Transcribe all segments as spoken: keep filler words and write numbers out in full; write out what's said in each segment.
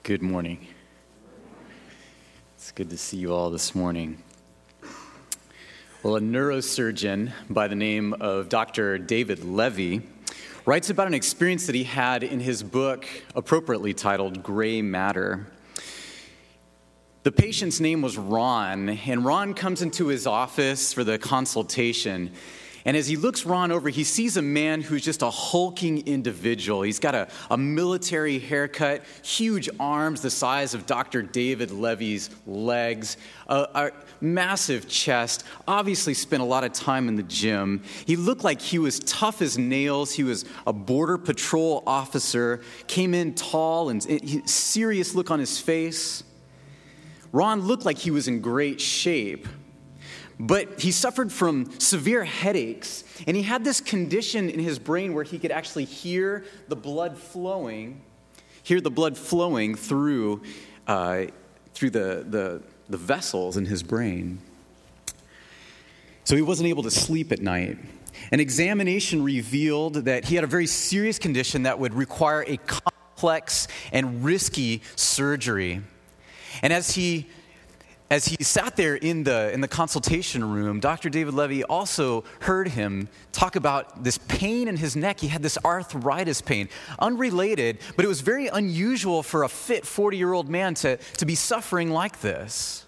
Good morning. It's good to see you all this morning. Well, a neurosurgeon by the name of Doctor David Levy writes about an experience that he had in his book, appropriately titled Gray Matter. The patient's name was Ron, and Ron comes into his office for the consultation. And as he looks Ron over, he sees a man who's just a hulking individual. He's got a, a military haircut, huge arms the size of Doctor David Levy's legs, a, a massive chest, obviously spent a lot of time in the gym. He looked like he was tough as nails. He was a border patrol officer, came in tall and he, serious look on his face. Ron looked like he was in great shape. But he suffered from severe headaches, and he had this condition in his brain where he could actually hear the blood flowing, hear the blood flowing through, uh, through the, the, the vessels in his brain. So he wasn't able to sleep at night. An examination revealed that he had a very serious condition that would require a complex and risky surgery. And as he As he sat there in the in the consultation room, Doctor David Levy also heard him talk about this pain in his neck. He had this arthritis pain, unrelated, but it was very unusual for a fit forty-year-old man to, to be suffering like this.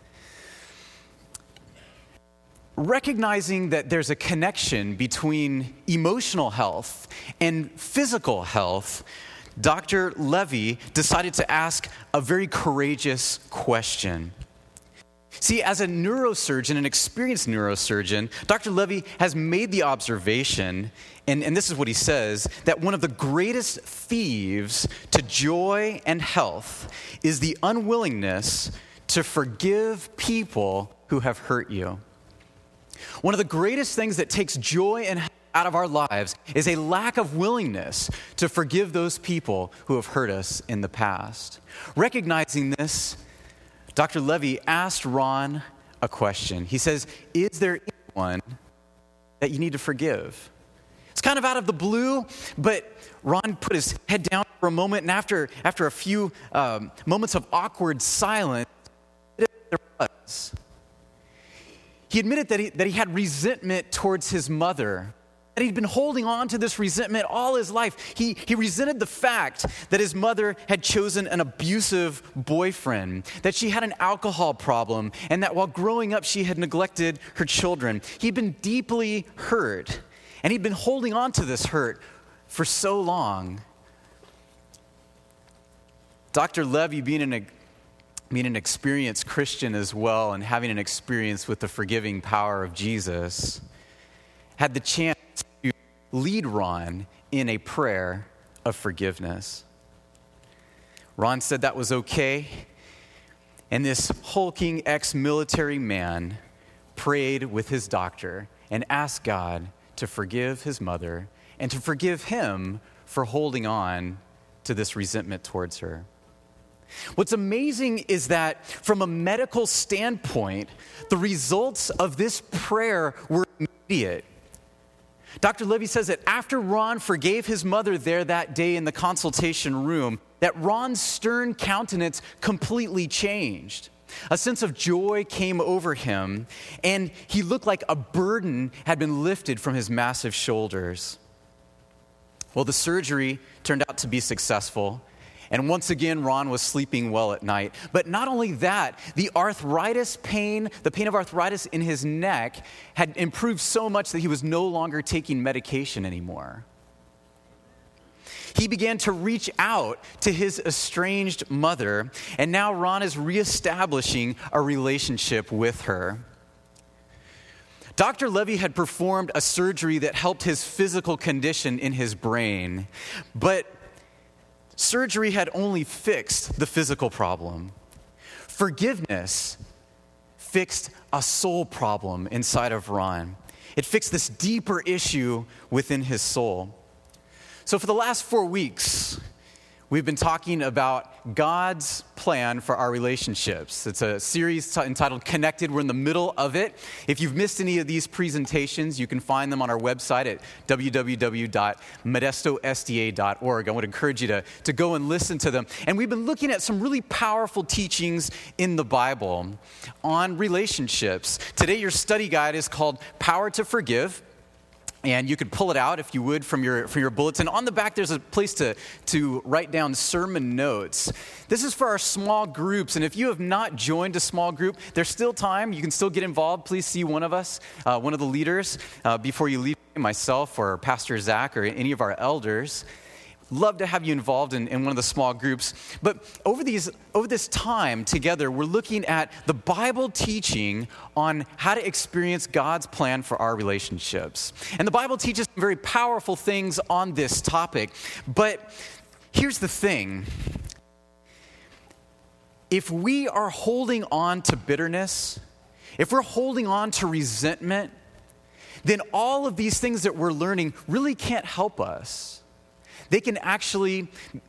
Recognizing that there's a connection between emotional health and physical health, Doctor Levy decided to ask a very courageous question. See, as a neurosurgeon, an experienced neurosurgeon, Doctor Levy has made the observation, and, and this is what he says, that one of the greatest thieves to joy and health is the unwillingness to forgive people who have hurt you. One of the greatest things that takes joy and health out of our lives is a lack of willingness to forgive those people who have hurt us in the past. Recognizing this, Doctor Levy asked Ron a question. He says, is there anyone that you need to forgive? It's kind of out of the blue, but Ron put his head down for a moment, and after, after a few um, moments of awkward silence, there was. He admitted that he, that he had resentment towards his mother, that he'd been holding on to this resentment all his life. He, he resented the fact that his mother had chosen an abusive boyfriend, that she had an alcohol problem, and that while growing up she had neglected her children. He'd been deeply hurt, and he'd been holding on to this hurt for so long. Doctor Levy, being an, being an experienced Christian as well, and having an experience with the forgiving power of Jesus, had the chance to lead Ron in a prayer of forgiveness. Ron said that was okay, and this hulking ex-military man prayed with his doctor and asked God to forgive his mother and to forgive him for holding on to this resentment towards her. What's amazing is that from a medical standpoint, the results of this prayer were immediate. Doctor Levy says that after Ron forgave his mother there that day in the consultation room, that Ron's stern countenance completely changed. A sense of joy came over him, and he looked like a burden had been lifted from his massive shoulders. Well, the surgery turned out to be successful, and once again, Ron was sleeping well at night. But not only that, the arthritis pain, the pain of arthritis in his neck had improved so much that he was no longer taking medication anymore. He began to reach out to his estranged mother, and now Ron is reestablishing a relationship with her. Doctor Levy had performed a surgery that helped his physical condition in his brain, but surgery had only fixed the physical problem. Forgiveness fixed a soul problem inside of Ron. It fixed this deeper issue within his soul. So for the last four weeks, we've been talking about God's plan for our relationships. It's a series t- entitled Connected. We're in the middle of it. If you've missed any of these presentations, you can find them on our website at w w w dot modesto s d a dot org. I would encourage you to, to go and listen to them. And we've been looking at some really powerful teachings in the Bible on relationships. Today, your study guide is called Power to Forgive. And you could pull it out, if you would, from your from your bulletin. On the back, there's a place to, to write down sermon notes. This is for our small groups. And if you have not joined a small group, there's still time. You can still get involved. Please see one of us, uh, one of the leaders, uh, before you leave, myself or Pastor Zach or any of our elders. Love to have you involved in, in one of the small groups. But over these over this time together, we're looking at the Bible teaching on how to experience God's plan for our relationships. And the Bible teaches some very powerful things on this topic. But here's the thing. If we are holding on to bitterness, if we're holding on to resentment, then all of these things that we're learning really can't help us. They can actually,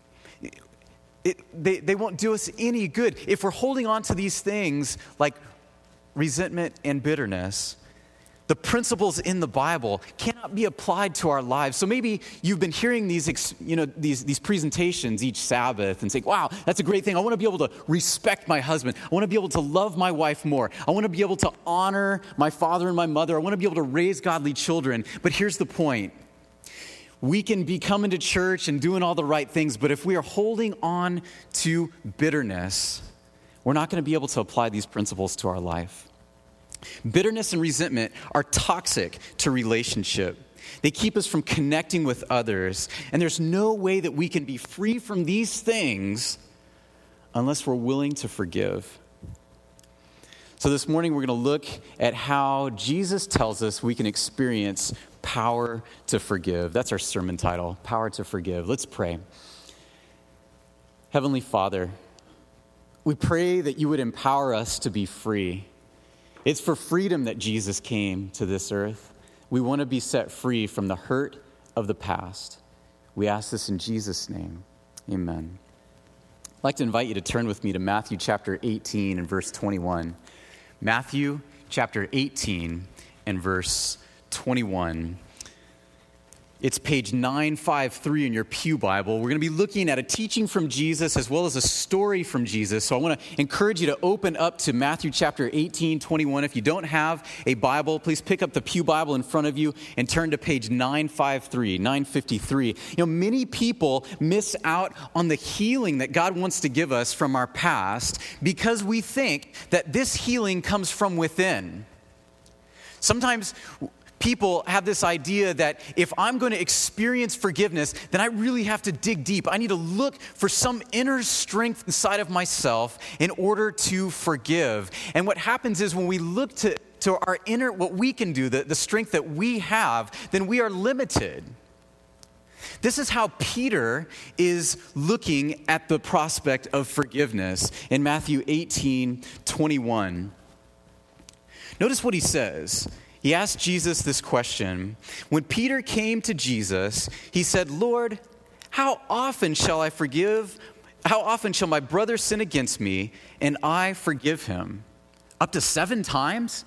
it, they, they won't do us any good. If we're holding on to these things like resentment and bitterness, the principles in the Bible cannot be applied to our lives. So maybe you've been hearing these, you know, these, these presentations each Sabbath and saying, wow, that's a great thing. I want to be able to respect my husband. I want to be able to love my wife more. I want to be able to honor my father and my mother. I want to be able to raise godly children. But here's the point. We can be coming to church and doing all the right things, but if we are holding on to bitterness, we're not going to be able to apply these principles to our life. Bitterness and resentment are toxic to relationship. They keep us from connecting with others, and there's no way that we can be free from these things unless we're willing to forgive. So this morning we're going to look at how Jesus tells us we can experience power to forgive. That's our sermon title, Power to Forgive. Let's pray. Heavenly Father, we pray that you would empower us to be free. It's for freedom that Jesus came to this earth. We want to be set free from the hurt of the past. We ask this in Jesus' name. Amen. I'd like to invite you to turn with me to Matthew chapter eighteen and verse twenty-one. Matthew chapter eighteen and verse twenty-one. It's page nine fifty-three in your Pew Bible. We're going to be looking at a teaching from Jesus as well as a story from Jesus. So I want to encourage you to open up to Matthew chapter eighteen, twenty-one. If you don't have a Bible, please pick up the Pew Bible in front of you and turn to page nine fifty-three, nine fifty-three. You know, many people miss out on the healing that God wants to give us from our past because we think that this healing comes from within. Sometimes people have this idea that if I'm going to experience forgiveness, then I really have to dig deep. I need to look for some inner strength inside of myself in order to forgive. And what happens is when we look to, to our inner, what we can do, the, the strength that we have, then we are limited. This is how Peter is looking at the prospect of forgiveness in Matthew eighteen, twenty-one. Notice what he says. He asked Jesus this question. When Peter came to Jesus, he said, Lord, how often shall I forgive? How often shall my brother sin against me and I forgive him? Up to seven times?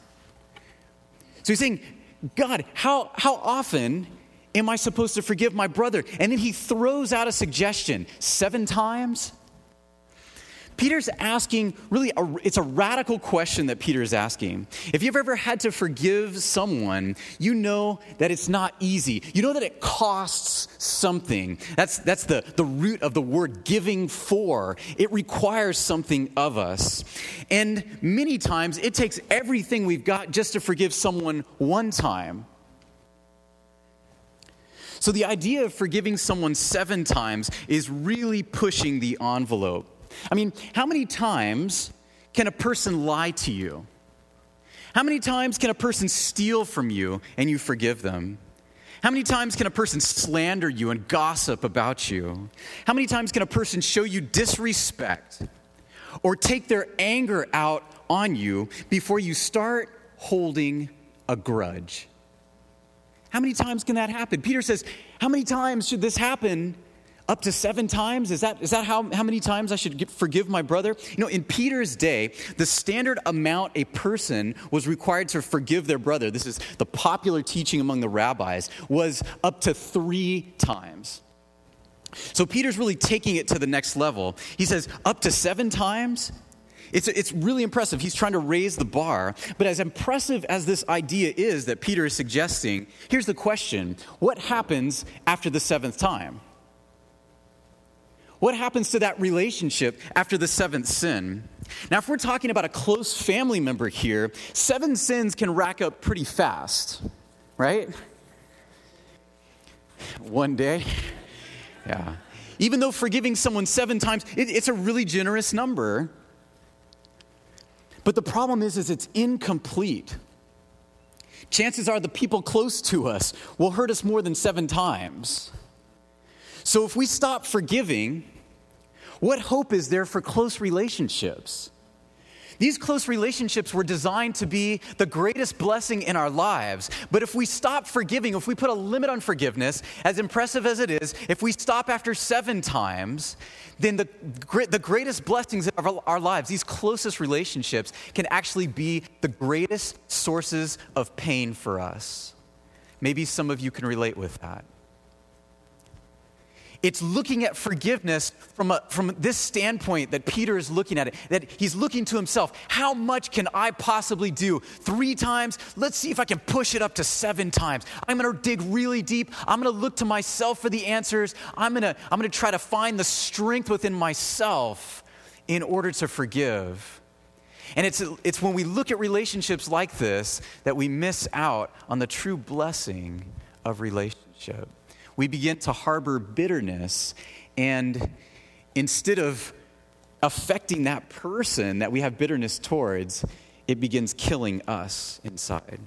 So he's saying, God, how, how often am I supposed to forgive my brother? And then he throws out a suggestion, seven times? Peter's asking, really, a, it's a radical question that Peter is asking. If you've ever had to forgive someone, you know that it's not easy. You know that it costs something. That's, that's the, the root of the word giving for. It requires something of us. And many times, it takes everything we've got just to forgive someone one time. So the idea of forgiving someone seven times is really pushing the envelope. I mean, how many times can a person lie to you? How many times can a person steal from you and you forgive them? How many times can a person slander you and gossip about you? How many times can a person show you disrespect or take their anger out on you before you start holding a grudge? How many times can that happen? Peter says, how many times should this happen Up to seven times? Is that is that how, how many times I should get, forgive my brother? You know, in Peter's day, the standard amount a person was required to forgive their brother, this is the popular teaching among the rabbis, was up to three times. So Peter's really taking it to the next level. He says, up to seven times? It's, it's really impressive. He's trying to raise the bar. But as impressive as this idea is that Peter is suggesting, here's the question. What happens after the seventh time? What happens to that relationship after the seventh sin? Now, if we're talking about a close family member here, seven sins can rack up pretty fast, right? One day. Yeah. Even though forgiving someone seven times, it, it's a really generous number. But the problem is, is it's incomplete. Chances are the people close to us will hurt us more than seven times. So if we stop forgiving, what hope is there for close relationships? These close relationships were designed to be the greatest blessing in our lives. But if we stop forgiving, if we put a limit on forgiveness, as impressive as it is, if we stop after seven times, then the, the greatest blessings of our, our lives, these closest relationships, can actually be the greatest sources of pain for us. Maybe some of you can relate with that. It's looking at forgiveness from, a, from this standpoint that Peter is looking at it, that he's looking to himself. How much can I possibly do? Three times? Let's see if I can push it up to seven times. I'm going to dig really deep. I'm going to look to myself for the answers. I'm going to, I'm going to try to find the strength within myself in order to forgive. And it's, it's when we look at relationships like this that we miss out on the true blessing of relationship. We begin to harbor bitterness, and instead of affecting that person that we have bitterness towards, it begins killing us inside.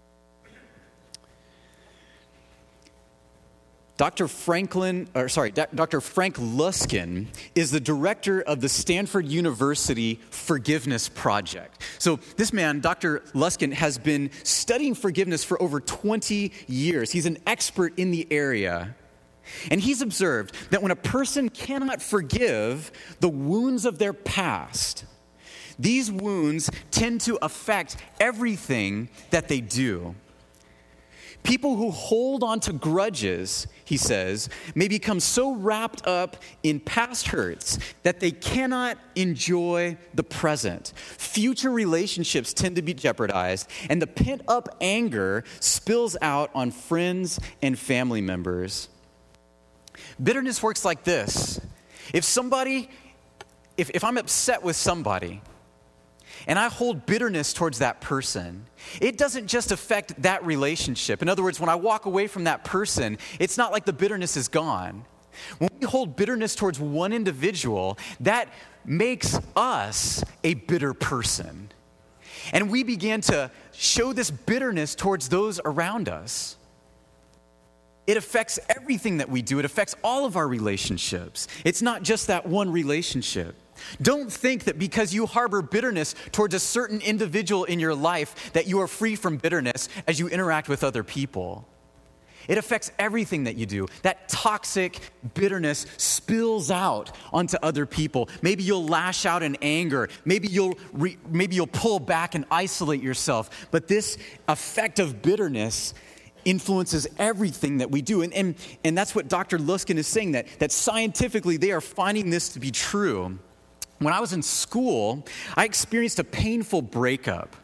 Doctor Franklin, or sorry, Doctor Frank Luskin is the director of the Stanford University Forgiveness Project. So this man, Doctor Luskin, has been studying forgiveness for over twenty years. He's an expert in the area. And he's observed that when a person cannot forgive the wounds of their past, these wounds tend to affect everything that they do. People who hold on to grudges, he says, may become so wrapped up in past hurts that they cannot enjoy the present. Future relationships tend to be jeopardized, and the pent-up anger spills out on friends and family members. Bitterness works like this. If somebody, if, if I'm upset with somebody, and I hold bitterness towards that person, it doesn't just affect that relationship. In other words, when I walk away from that person, it's not like the bitterness is gone. When we hold bitterness towards one individual, that makes us a bitter person. And we begin to show this bitterness towards those around us. It affects everything that we do. It affects all of our relationships. It's not just that one relationship. Don't think that because you harbor bitterness towards a certain individual in your life that you are free from bitterness as you interact with other people. It affects everything that you do. That toxic bitterness spills out onto other people. Maybe you'll lash out in anger. Maybe you'll re- maybe you'll pull back and isolate yourself. But this effect of bitterness influences everything that we do. And, and, and that's what Doctor Luskin is saying, that, that scientifically they are finding this to be true. When I was in school, I experienced a painful breakup.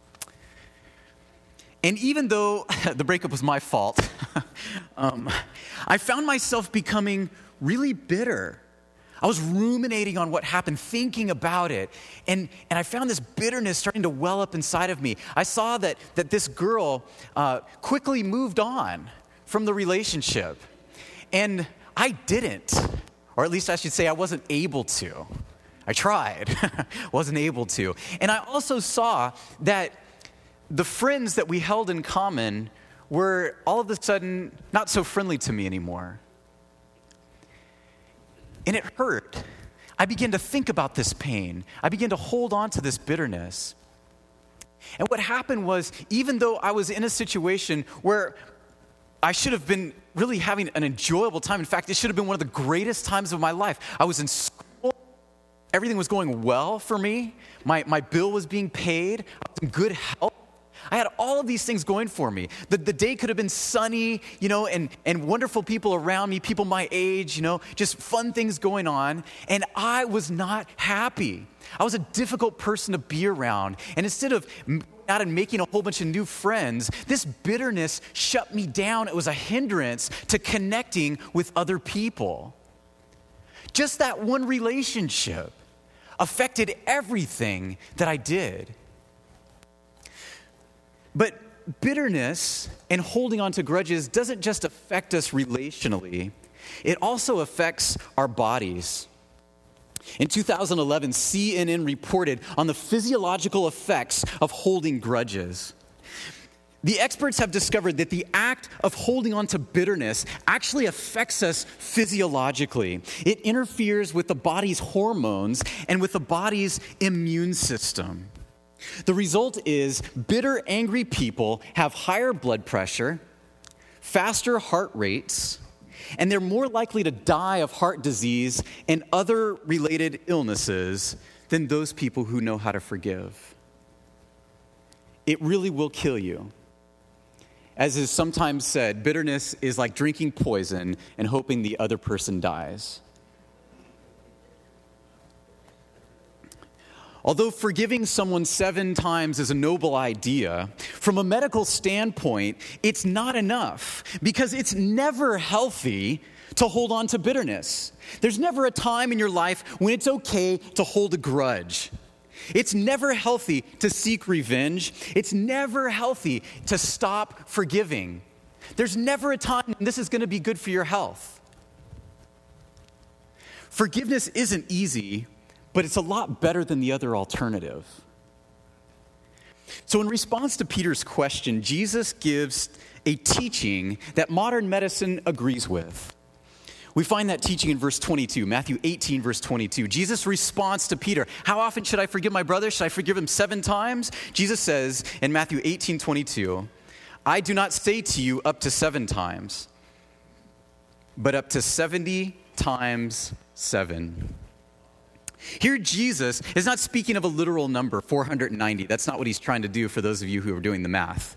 And even though the breakup was my fault, um, I found myself becoming really bitter. I was ruminating on what happened, thinking about it. And, and I found this bitterness starting to well up inside of me. I saw that, that this girl uh, quickly moved on from the relationship. And I didn't, or at least I should say I wasn't able to. I tried, wasn't able to. And I also saw that the friends that we held in common were all of a sudden not so friendly to me anymore. And it hurt. I began to think about this pain. I began to hold on to this bitterness. And what happened was, even though I was in a situation where I should have been really having an enjoyable time. In fact, it should have been one of the greatest times of my life. I was in school. Everything was going well for me. My, my bill was being paid. I was in good health. I had all of these things going for me. The, the day could have been sunny, you know, and, and wonderful people around me, people my age, you know, just fun things going on. And I was not happy. I was a difficult person to be around. And instead of out and making a whole bunch of new friends, this bitterness shut me down. It was a hindrance to connecting with other people. Just that one relationship affected everything that I did. But bitterness and holding on to grudges doesn't just affect us relationally, it also affects our bodies. In two thousand eleven, C N N reported on the physiological effects of holding grudges. The experts have discovered that the act of holding on to bitterness actually affects us physiologically. It interferes with the body's hormones and with the body's immune system. The result is bitter, angry people have higher blood pressure, faster heart rates, and they're more likely to die of heart disease and other related illnesses than those people who know how to forgive. It really will kill you. As is sometimes said, bitterness is like drinking poison and hoping the other person dies. Although forgiving someone seven times is a noble idea, from a medical standpoint, it's not enough because it's never healthy to hold on to bitterness. There's never a time in your life when it's okay to hold a grudge. It's never healthy to seek revenge. It's never healthy to stop forgiving. There's never a time when this is going to be good for your health. Forgiveness isn't easy, but it's a lot better than the other alternative. So in response to Peter's question, Jesus gives a teaching that modern medicine agrees with. We find that teaching in verse twenty-two, Matthew eighteen, verse twenty-two. Jesus' response to Peter, how often should I forgive my brother? Should I forgive him seven times? Jesus says in Matthew eighteen, twenty-two, I do not say to you up to seven times, but up to seventy times seven. Here, Jesus is not speaking of a literal number, four hundred ninety. That's not what he's trying to do for those of you who are doing the math.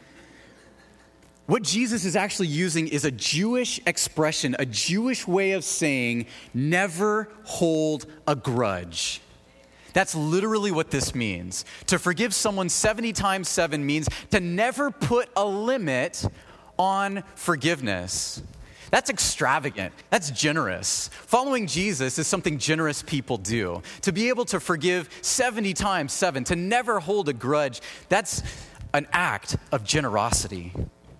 What Jesus is actually using is a Jewish expression, a Jewish way of saying, never hold a grudge. That's literally what this means. To forgive someone seventy times seven means to never put a limit on forgiveness. That's extravagant. That's generous. Following Jesus is something generous people do. To be able to forgive seventy times seven, to never hold a grudge, that's an act of generosity.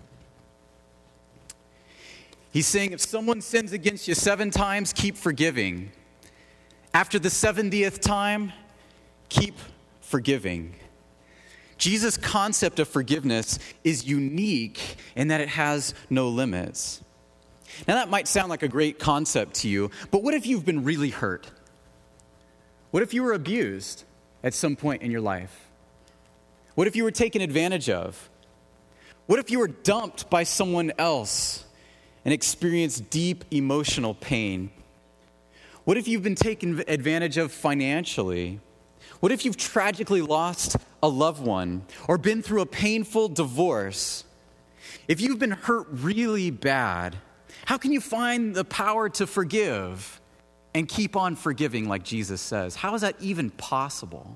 He's saying if someone sins against you seven times, keep forgiving. After the seventieth time, keep forgiving. Jesus' concept of forgiveness is unique in that it has no limits. Now that might sound like a great concept to you, but what if you've been really hurt? What if you were abused at some point in your life? What if you were taken advantage of? What if you were dumped by someone else and experienced deep emotional pain? What if you've been taken advantage of financially? What if you've tragically lost a loved one or been through a painful divorce? If you've been hurt really bad, how can you find the power to forgive and keep on forgiving like Jesus says? How is that even possible?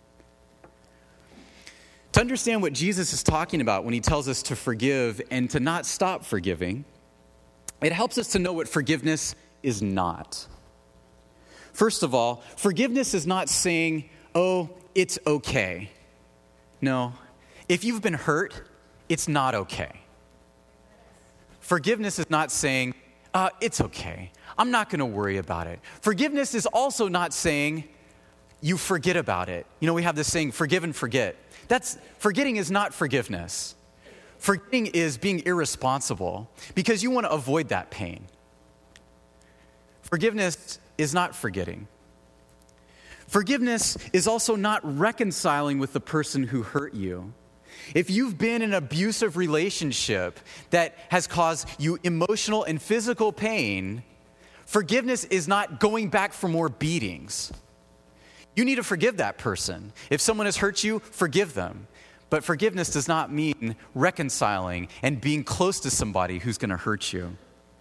To understand what Jesus is talking about when he tells us to forgive and to not stop forgiving, it helps us to know what forgiveness is not. First of all, forgiveness is not saying, oh, it's okay. No, if you've been hurt, it's not okay. Forgiveness is not saying, uh, it's okay. I'm not going to worry about it. Forgiveness is also not saying, you forget about it. You know, we have this saying, forgive and forget. That's, forgetting is not forgiveness. Forgetting is being irresponsible because you want to avoid that pain. Forgiveness is not forgetting. Forgiveness is also not reconciling with the person who hurt you. If you've been in an abusive relationship that has caused you emotional and physical pain, forgiveness is not going back for more beatings. You need to forgive that person. If someone has hurt you, forgive them. But forgiveness does not mean reconciling and being close to somebody who's going to hurt you.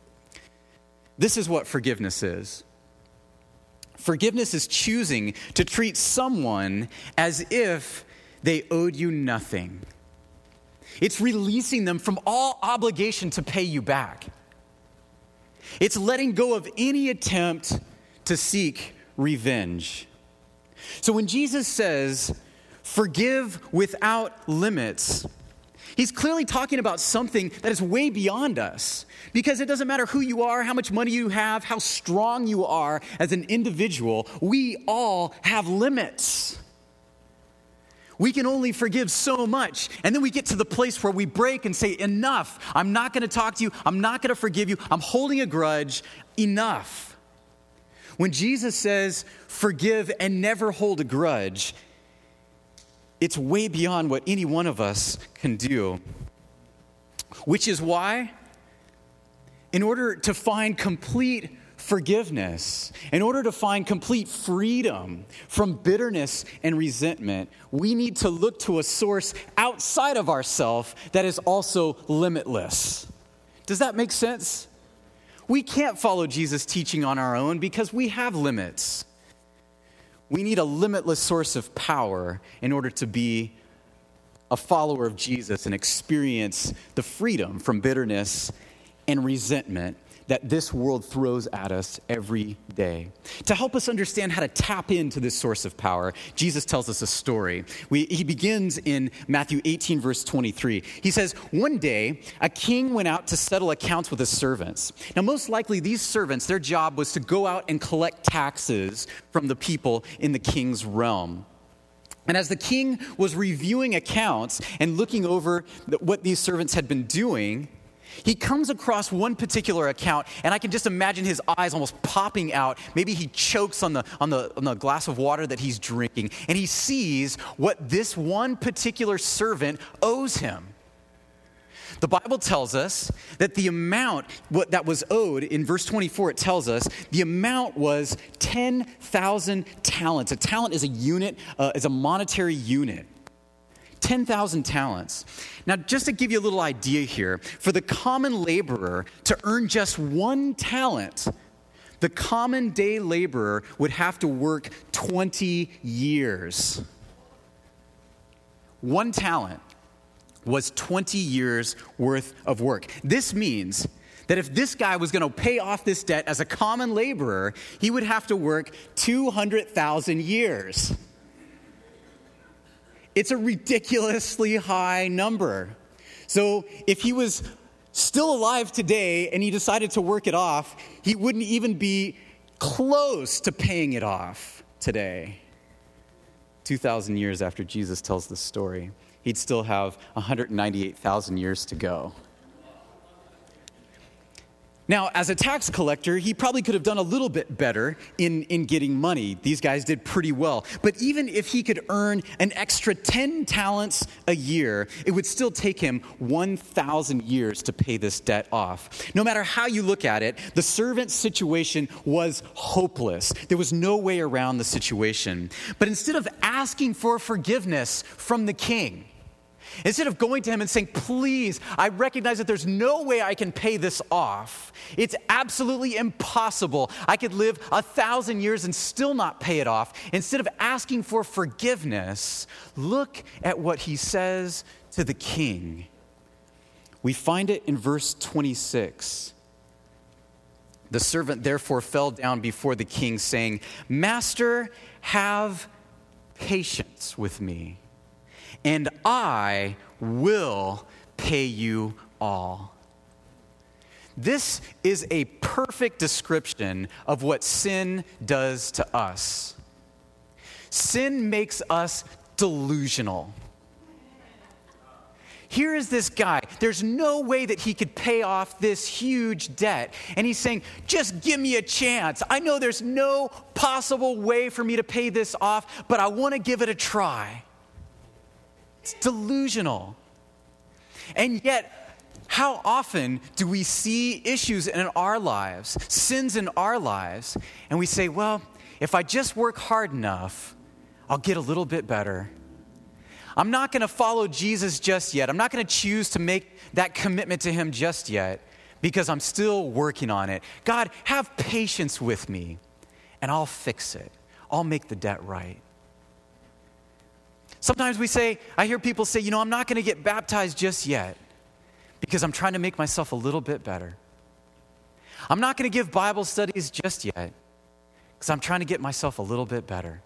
This is what forgiveness is. Forgiveness is choosing to treat someone as if they owed you nothing. It's releasing them from all obligation to pay you back. It's letting go of any attempt to seek revenge. So when Jesus says, forgive without limits, he's clearly talking about something that is way beyond us. Because it doesn't matter who you are, how much money you have, how strong you are as an individual, we all have limits. We can only forgive so much. And then we get to the place where we break and say, enough. I'm not going to talk to you. I'm not going to forgive you. I'm holding a grudge. Enough. When Jesus says, forgive and never hold a grudge, it's way beyond what any one of us can do. Which is why, in order to find complete forgiveness, in order to find complete freedom from bitterness and resentment, we need to look to a source outside of ourselves that is also limitless. Does that make sense? We can't follow Jesus' teaching on our own because we have limits. We need a limitless source of power in order to be a follower of Jesus and experience the freedom from bitterness and resentment that this world throws at us every day. To help us understand how to tap into this source of power, Jesus tells us a story. We, he begins in Matthew eighteen, verse twenty-three. He says, one day, a king went out to settle accounts with his servants. Now, most likely, these servants, their job was to go out and collect taxes from the people in the king's realm. And as the king was reviewing accounts and looking over what these servants had been doing, he comes across one particular account, and I can just imagine his eyes almost popping out. Maybe he chokes on the, on the, on the glass of water that he's drinking, and he sees what this one particular servant owes him. The Bible tells us that the amount what that was owed, in verse twenty-four, it tells us the amount was ten thousand talents. A talent is a unit, uh, is a monetary unit. ten thousand talents. Now, just to give you a little idea here, for the common laborer to earn just one talent, the common day laborer would have to work twenty years. One talent was twenty years worth of work. This means that if this guy was going to pay off this debt as a common laborer, he would have to work two hundred thousand years. It's a ridiculously high number. So if he was still alive today and he decided to work it off, he wouldn't even be close to paying it off today. two thousand years after Jesus tells this story, he'd still have one hundred ninety-eight thousand years to go. Now, as a tax collector, he probably could have done a little bit better in, in getting money. These guys did pretty well. But even if he could earn an extra ten talents a year, it would still take him one thousand years to pay this debt off. No matter how you look at it, the servant's situation was hopeless. There was no way around the situation. But instead of asking for forgiveness from the king, instead of going to him and saying, please, I recognize that there's no way I can pay this off. It's absolutely impossible. I could live a thousand years and still not pay it off. Instead of asking for forgiveness, look at what he says to the king. We find it in verse twenty-six. The servant therefore fell down before the king, saying, Master, have patience with me, and I will pay you all. This is a perfect description of what sin does to us. Sin makes us delusional. Here is this guy. There's no way that he could pay off this huge debt. And he's saying, just give me a chance. I know there's no possible way for me to pay this off, but I want to give it a try. It's delusional. And yet, how often do we see issues in our lives, sins in our lives, and we say, well, if I just work hard enough, I'll get a little bit better. I'm not going to follow Jesus just yet. I'm not going to choose to make that commitment to him just yet because I'm still working on it. God, have patience with me, and I'll fix it. I'll make the debt right. Sometimes we say, I hear people say, you know, I'm not going to get baptized just yet because I'm trying to make myself a little bit better. I'm not going to give Bible studies just yet because I'm trying to get myself a little bit better.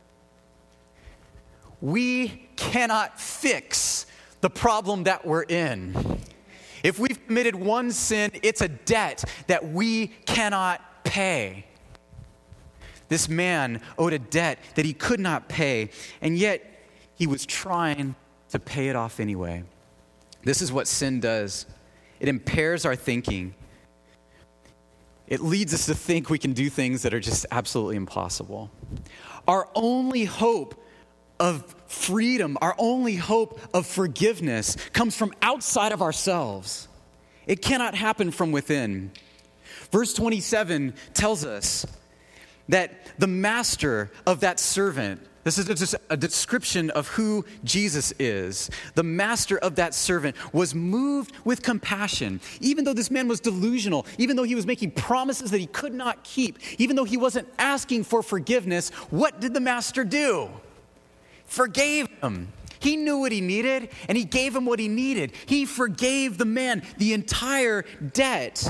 We cannot fix the problem that we're in. If we've committed one sin, it's a debt that we cannot pay. This man owed a debt that he could not pay, and yet he was trying to pay it off anyway. This is what sin does. It impairs our thinking. It leads us to think we can do things that are just absolutely impossible. Our only hope of freedom, our only hope of forgiveness comes from outside of ourselves. It cannot happen from within. Verse twenty-seven tells us that the master of that servant, this is just a description of who Jesus is. The master of that servant was moved with compassion. Even though this man was delusional, even though he was making promises that he could not keep, even though he wasn't asking for forgiveness, what did the master do? Forgave him. He knew what he needed, and he gave him what he needed. He forgave the man the entire debt.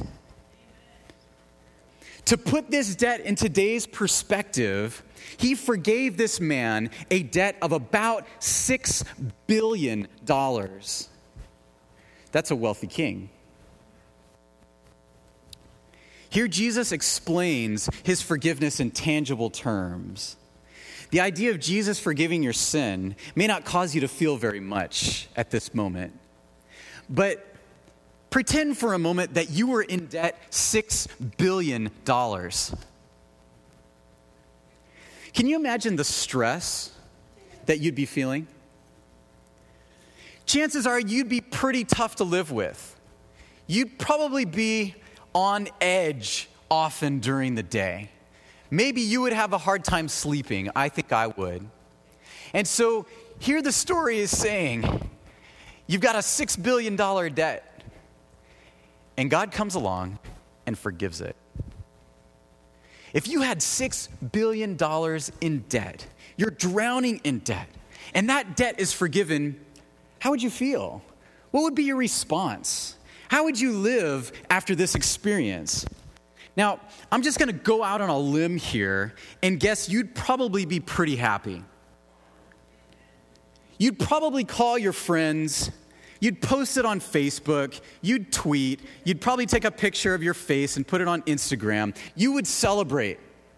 To put this debt in today's perspective, he forgave this man a debt of about six billion dollars. That's a wealthy king. Here Jesus explains his forgiveness in tangible terms. The idea of Jesus forgiving your sin may not cause you to feel very much at this moment, but pretend for a moment that you were in debt six billion dollars. Can you imagine the stress that you'd be feeling? Chances are you'd be pretty tough to live with. You'd probably be on edge often during the day. Maybe you would have a hard time sleeping. I think I would. And so here the story is saying, you've got a six billion dollars debt. And God comes along and forgives it. If you had six billion dollars in debt, you're drowning in debt, and that debt is forgiven, how would you feel? What would be your response? How would you live after this experience? Now, I'm just going to go out on a limb here and guess you'd probably be pretty happy. You'd probably call your friends. You'd post it on Facebook, you'd tweet, you'd probably take a picture of your face and put it on Instagram. You would celebrate.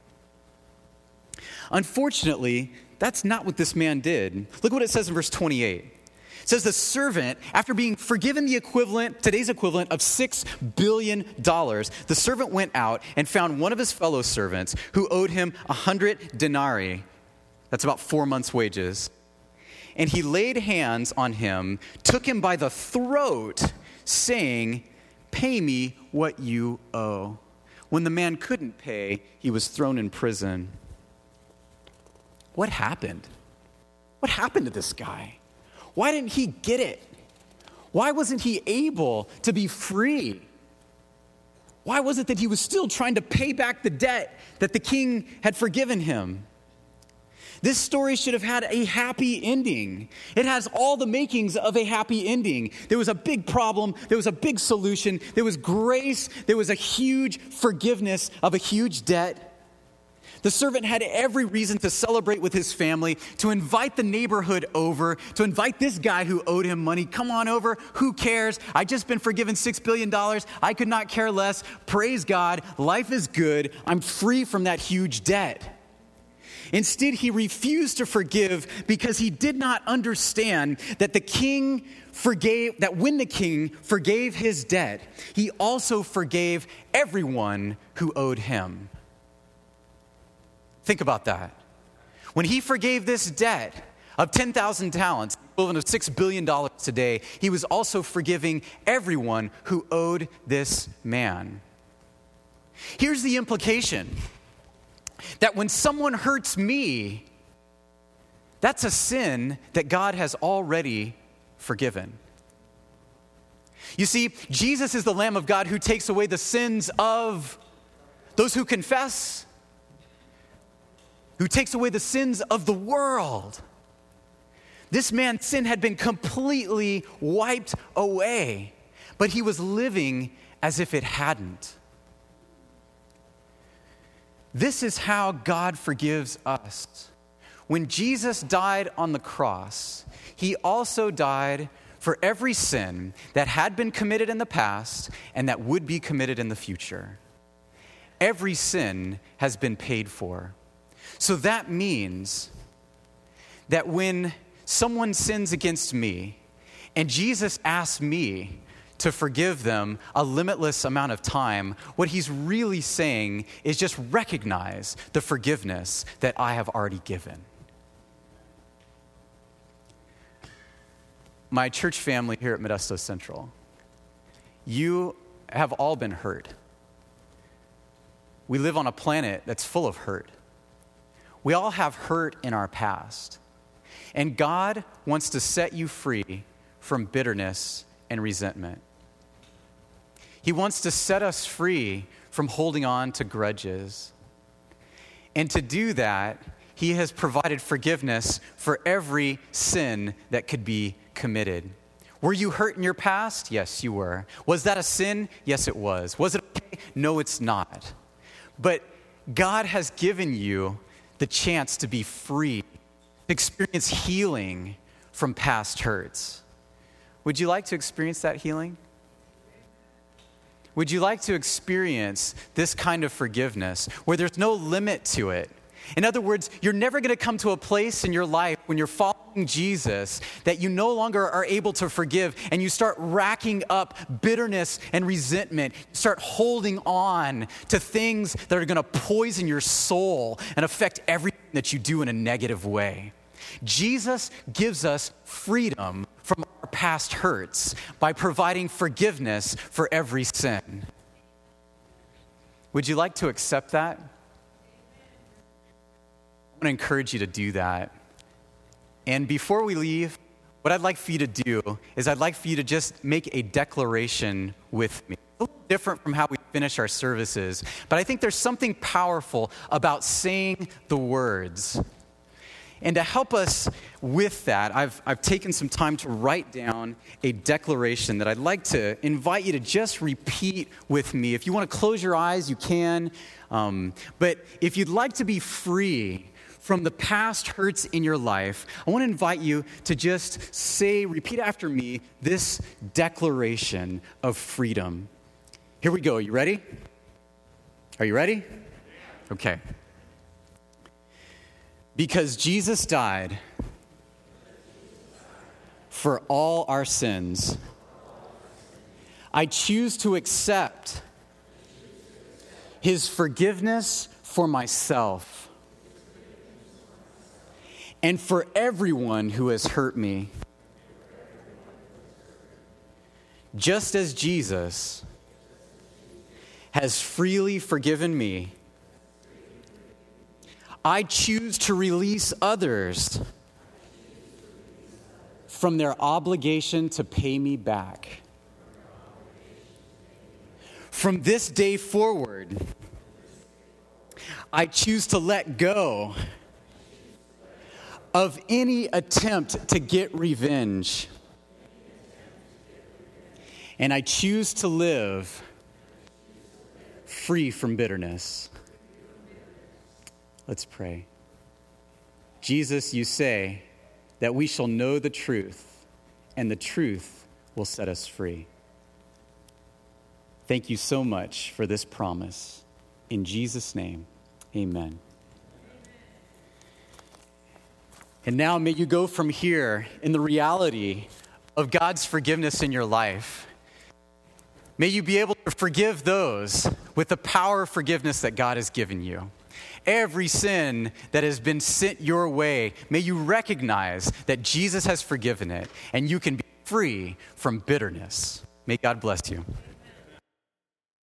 Unfortunately, that's not what this man did. Look what it says in verse twenty-eight. It says the servant, after being forgiven the equivalent, today's equivalent of six billion dollars, the servant went out and found one of his fellow servants who owed him one hundred denarii. That's about four months' wages. And he laid hands on him, took him by the throat, saying, "Pay me what you owe." When the man couldn't pay, he was thrown in prison. What happened? What happened to this guy? Why didn't he get it? Why wasn't he able to be free? Why was it that he was still trying to pay back the debt that the king had forgiven him? This story should have had a happy ending. It has all the makings of a happy ending. There was a big problem. There was a big solution. There was grace. There was a huge forgiveness of a huge debt. The servant had every reason to celebrate with his family, to invite the neighborhood over, to invite this guy who owed him money. Come on over. Who cares? I just been forgiven six billion dollars. I could not care less. Praise God. Life is good. I'm free from that huge debt. Instead, he refused to forgive because he did not understand that the king forgave, that when the king forgave his debt, he also forgave everyone who owed him. Think about that. When he forgave this debt, of ten thousand talents, equivalent of six billion dollars today, he was also forgiving everyone who owed this man. Here's the implication, that when someone hurts me, that's a sin that God has already forgiven. You see, Jesus is the Lamb of God who takes away the sins of those who confess, who takes away the sins of the world. This man's sin had been completely wiped away, but he was living as if it hadn't. This is how God forgives us. When Jesus died on the cross, he also died for every sin that had been committed in the past and that would be committed in the future. Every sin has been paid for. So that means that when someone sins against me and Jesus asks me to forgive them a limitless amount of time, what he's really saying is just recognize the forgiveness that I have already given. My church family here at Modesto Central, you have all been hurt. We live on a planet that's full of hurt. We all have hurt in our past. And God wants to set you free from bitterness and resentment. He wants to set us free from holding on to grudges. And to do that, he has provided forgiveness for every sin that could be committed. Were you hurt in your past? Yes, you were. Was that a sin? Yes, it was. Was it okay? No, it's not. But God has given you the chance to be free, to experience healing from past hurts. Would you like to experience that healing? Would you like to experience this kind of forgiveness where there's no limit to it? In other words, you're never going to come to a place in your life when you're following Jesus that you no longer are able to forgive and you start racking up bitterness and resentment. You start holding on to things that are going to poison your soul and affect everything that you do in a negative way. Jesus gives us freedom from our past hurts by providing forgiveness for every sin. Would you like to accept that? I want to encourage you to do that. And before we leave, what I'd like for you to do is I'd like for you to just make a declaration with me. A little different from how we finish our services, but I think there's something powerful about saying the words. And to help us with that, I've, I've taken some time to write down a declaration that I'd like to invite you to just repeat with me. If you want to close your eyes, you can. Um, but if you'd like to be free from the past hurts in your life, I want to invite you to just say, repeat after me, this declaration of freedom. Here we go. Are you ready? Are you ready? Okay. Because Jesus died for all our sins, I choose to accept his forgiveness for myself and for everyone who has hurt me. Just as Jesus has freely forgiven me, I choose to release others from their obligation to pay me back. From this day forward, I choose to let go of any attempt to get revenge. And I choose to live free from bitterness. Let's pray. Jesus, you say that we shall know the truth, and the truth will set us free. Thank you so much for this promise. In Jesus' name, amen. And now may you go from here in the reality of God's forgiveness in your life. May you be able to forgive those with the power of forgiveness that God has given you. every sin that has been sent your way, may you recognize that Jesus has forgiven it and you can be free from bitterness. May God bless you.